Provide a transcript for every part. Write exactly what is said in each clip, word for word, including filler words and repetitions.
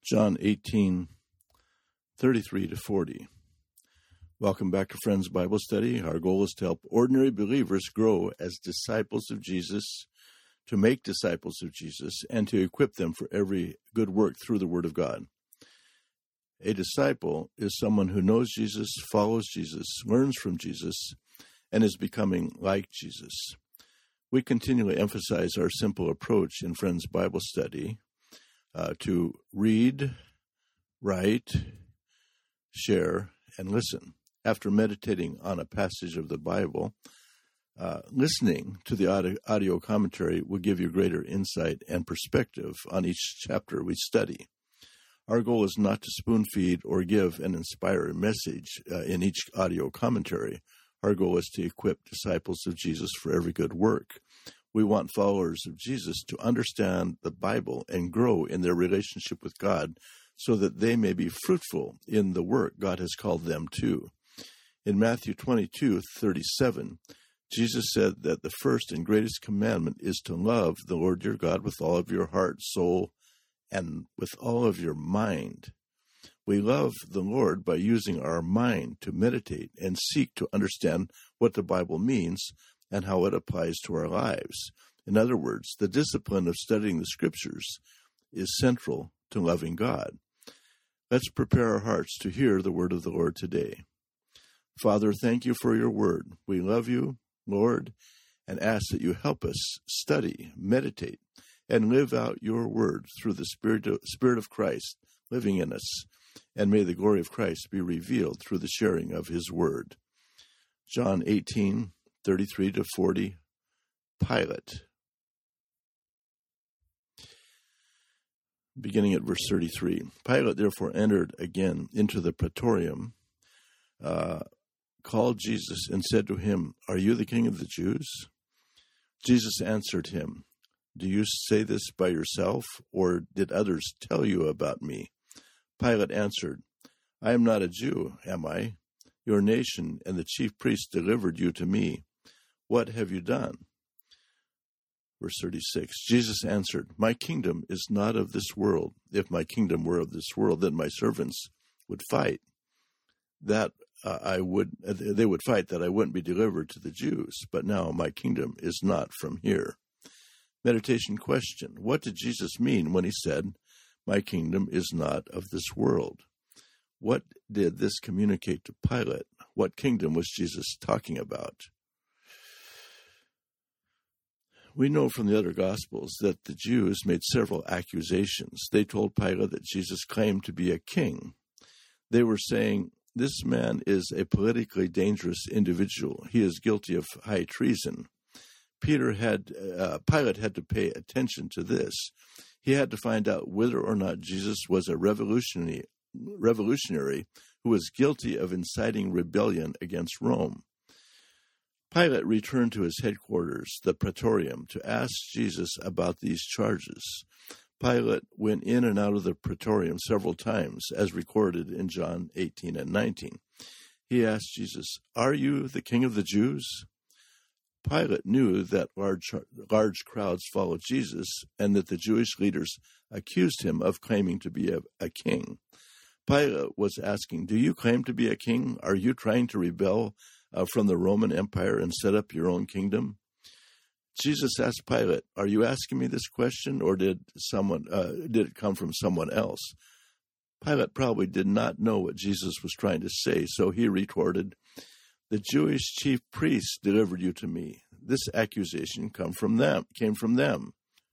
John eighteen, thirty-three to forty. Welcome back to Friends Bible Study. Our goal is to help ordinary believers grow as disciples of Jesus, to make disciples of Jesus, and to equip them for every good work through the Word of God. A disciple is someone who knows Jesus, follows Jesus, learns from Jesus, and is becoming like Jesus. We continually emphasize our simple approach in Friends Bible Study uh, to read, write, share, and listen. After meditating on a passage of the Bible, uh, listening to the audio, audio commentary will give you greater insight and perspective on each chapter we study. Our goal is not to spoon-feed or give an inspiring message uh, in each audio commentary. Our goal is to equip disciples of Jesus for every good work. We want followers of Jesus to understand the Bible and grow in their relationship with God so that they may be fruitful in the work God has called them to. In Matthew twenty-two thirty-seven, Jesus said that the first and greatest commandment is to love the Lord your God with all of your heart, soul, and with all of your mind. We love the Lord by using our mind to meditate and seek to understand what the Bible means and how it applies to our lives. In other words, the discipline of studying the Scriptures is central to loving God. Let's prepare our hearts to hear the word of the Lord today. Father, thank you for your word. We love you, Lord, and ask that you help us study, meditate, and live out your word through the Spirit of, Spirit of Christ living in us. And may the glory of Christ be revealed through the sharing of his word. John eighteen, thirty-three to forty, Pilate. Beginning at verse thirty-three. Pilate therefore entered again into the praetorium, uh, called Jesus, and said to him, "Are you the king of the Jews?" Jesus answered him, "Do you say this by yourself, or did others tell you about me?" Pilate answered, "I am not a Jew, am I? Your nation and the chief priests delivered you to me. What have you done?" Verse thirty-six, Jesus answered, "My kingdom is not of this world. If my kingdom were of this world, then my servants would fight. That uh, I would, uh, they would fight that I wouldn't be delivered to the Jews. But now my kingdom is not from here." Meditation question: what did Jesus mean when he said, "My kingdom is not of this world"? What did this communicate to Pilate? What kingdom was Jesus talking about? We know from the other Gospels that the Jews made several accusations. They told Pilate that Jesus claimed to be a king. They were saying, "This man is a politically dangerous individual. He is guilty of high treason." Peter had, uh, Pilate had to pay attention to this. He had to find out whether or not Jesus was a revolutionary, revolutionary who was guilty of inciting rebellion against Rome. Pilate returned to his headquarters, the praetorium, to ask Jesus about these charges. Pilate went in and out of the praetorium several times, as recorded in John eighteen and nineteen. He asked Jesus, "Are you the king of the Jews?" Pilate knew that large, large crowds followed Jesus and that the Jewish leaders accused him of claiming to be a, a king. Pilate was asking, "Do you claim to be a king? Are you trying to rebel uh, from the Roman Empire and set up your own kingdom?" Jesus asked Pilate, "Are you asking me this question, or did someone uh, did it come from someone else?" Pilate probably did not know what Jesus was trying to say, so he retorted, "The Jewish chief priests delivered you to me. This accusation come from them, came from them."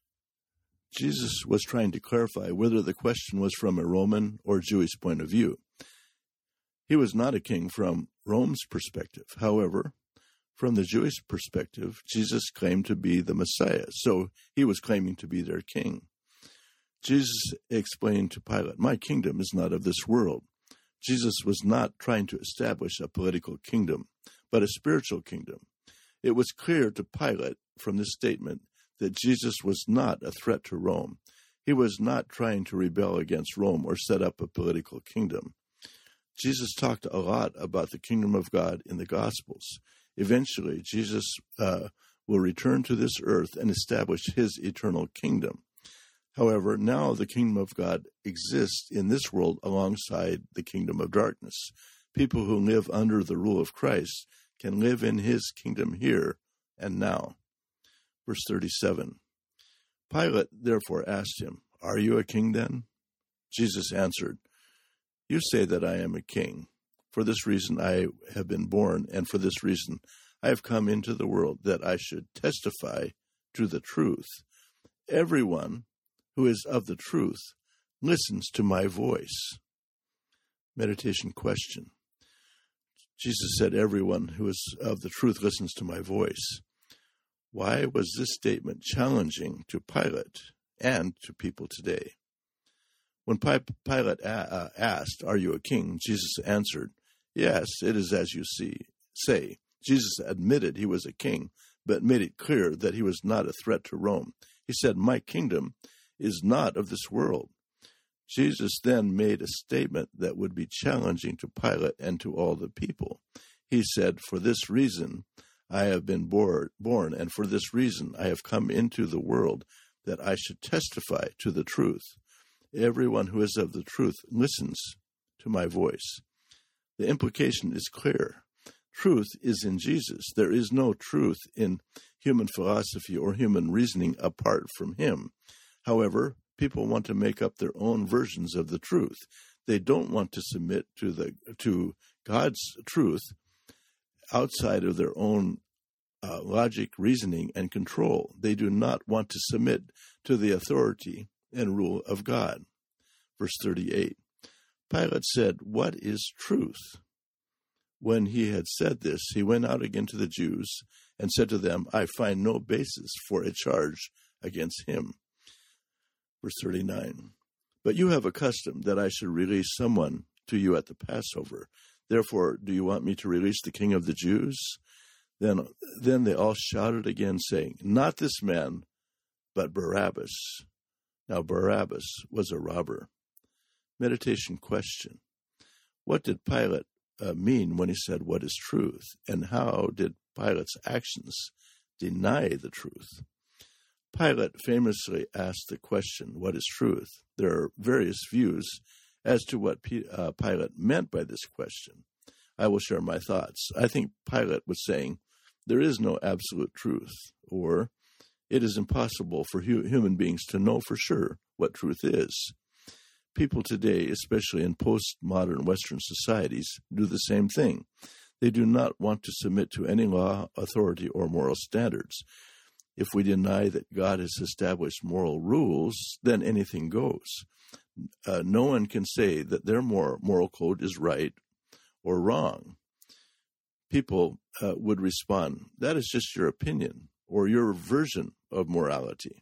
Jesus was trying to clarify whether the question was from a Roman or Jewish point of view. He was not a king from Rome's perspective. However, from the Jewish perspective, Jesus claimed to be the Messiah, so he was claiming to be their king. Jesus explained to Pilate, "My kingdom is not of this world." Jesus was not trying to establish a political kingdom, but a spiritual kingdom. It was clear to Pilate from this statement that Jesus was not a threat to Rome. He was not trying to rebel against Rome or set up a political kingdom. Jesus talked a lot about the kingdom of God in the Gospels. Eventually, Jesus uh, will return to this earth and establish his eternal kingdom. However, now the kingdom of God exists in this world alongside the kingdom of darkness. People who live under the rule of Christ can live in his kingdom here and now. Verse thirty-seven. Pilate therefore asked him, "Are you a king then?" Jesus answered, "You say that I am a king. For this reason I have been born, and for this reason I have come into the world, that I should testify to the truth. Everyone who is of the truth listens to my voice." Meditation question. Jesus said, "Everyone who is of the truth listens to my voice." Why was this statement challenging to Pilate and to people today? When Pilate asked, "Are you a king?" Jesus answered, "Yes, it is as you see, say." Jesus admitted he was a king, but made it clear that he was not a threat to Rome. He said, "My kingdom is not of this world." Jesus then made a statement that would be challenging to Pilate and to all the people. He said, "For this reason I have been born, and for this reason I have come into the world, that I should testify to the truth. Everyone who is of the truth listens to my voice." The implication is clear. Truth is in Jesus. There is no truth in human philosophy or human reasoning apart from him. However, people want to make up their own versions of the truth. They don't want to submit to the to God's truth outside of their own uh, logic, reasoning, and control. They do not want to submit to the authority and rule of God. Verse thirty-eight. Pilate said, "What is truth?" When he had said this, he went out again to the Jews and said to them, "I find no basis for a charge against him." Verse thirty-nine. "But you have a custom that I should release someone to you at the Passover. Therefore, do you want me to release the king of the Jews?" Then, then they all shouted again, saying, "Not this man, but Barabbas." Now Barabbas was a robber. Meditation question. What did Pilate uh, mean when he said, "What is truth?" And how did Pilate's actions deny the truth? Pilate famously asked the question, "What is truth?" There are various views as to what P- uh, Pilate meant by this question. I will share my thoughts. I think Pilate was saying, there is no absolute truth, or it is impossible for hu- human beings to know for sure what truth is. People today, especially in postmodern Western societies, do the same thing. They do not want to submit to any law, authority, or moral standards. If we deny that God has established moral rules, then anything goes. Uh, no one can say that their moral, moral code is right or wrong. People uh, would respond, "That is just your opinion or your version of morality."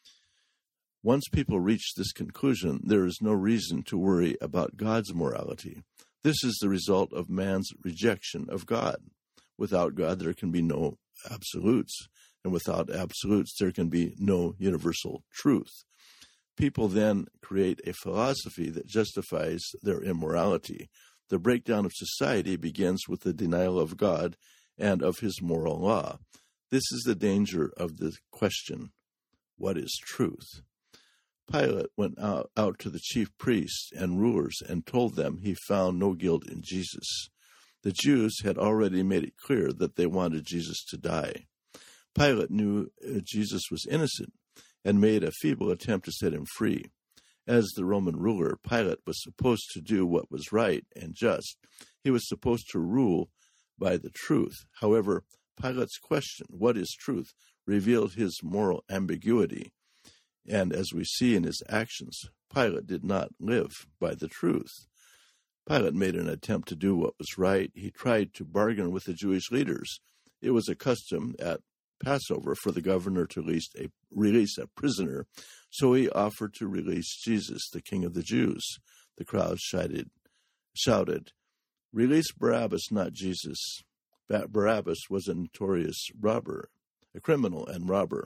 Once people reach this conclusion, there is no reason to worry about God's morality. This is the result of man's rejection of God. Without God, there can be no absolutes, and without absolutes, there can be no universal truth. People then create a philosophy that justifies their immorality. The breakdown of society begins with the denial of God and of his moral law. This is the danger of the question, what is truth? Pilate went out, out to the chief priests and rulers and told them he found no guilt in Jesus. The Jews had already made it clear that they wanted Jesus to die. Pilate knew Jesus was innocent and made a feeble attempt to set him free. As the Roman ruler, Pilate was supposed to do what was right and just. He was supposed to rule by the truth. However, Pilate's question, what is truth, revealed his moral ambiguity. And as we see in his actions, Pilate did not live by the truth. Pilate made an attempt to do what was right. He tried to bargain with the Jewish leaders. It was a custom at Passover for the governor to release a, release a prisoner, so he offered to release Jesus, the King of the Jews. The crowd shouted, shouted, "Release Barabbas, not Jesus." Barabbas was a notorious robber, a criminal and robber.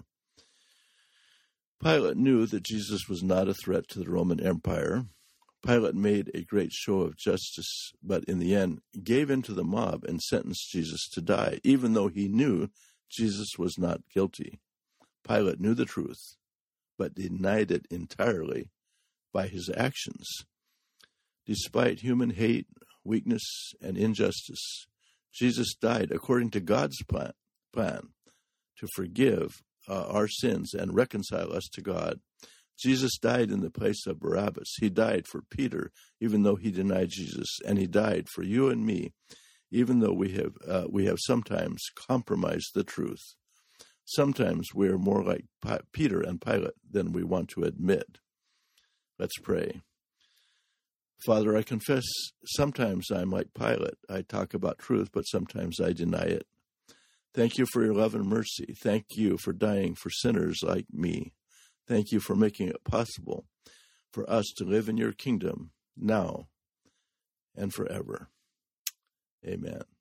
Pilate knew that Jesus was not a threat to the Roman Empire. Pilate made a great show of justice, but in the end gave in to the mob and sentenced Jesus to die, even though he knew Jesus was not guilty. Pilate knew the truth, but denied it entirely by his actions. Despite human hate, weakness, and injustice, Jesus died according to God's plan, plan to forgive uh, our sins and reconcile us to God. Jesus died in the place of Barabbas. He died for Peter, even though he denied Jesus, and he died for you and me, even though we have uh, we have sometimes compromised the truth. Sometimes we are more like P- Peter and Pilate than we want to admit. Let's pray. Father, I confess sometimes I'm like Pilate. I talk about truth, but sometimes I deny it. Thank you for your love and mercy. Thank you for dying for sinners like me. Thank you for making it possible for us to live in your kingdom now and forever. Amen.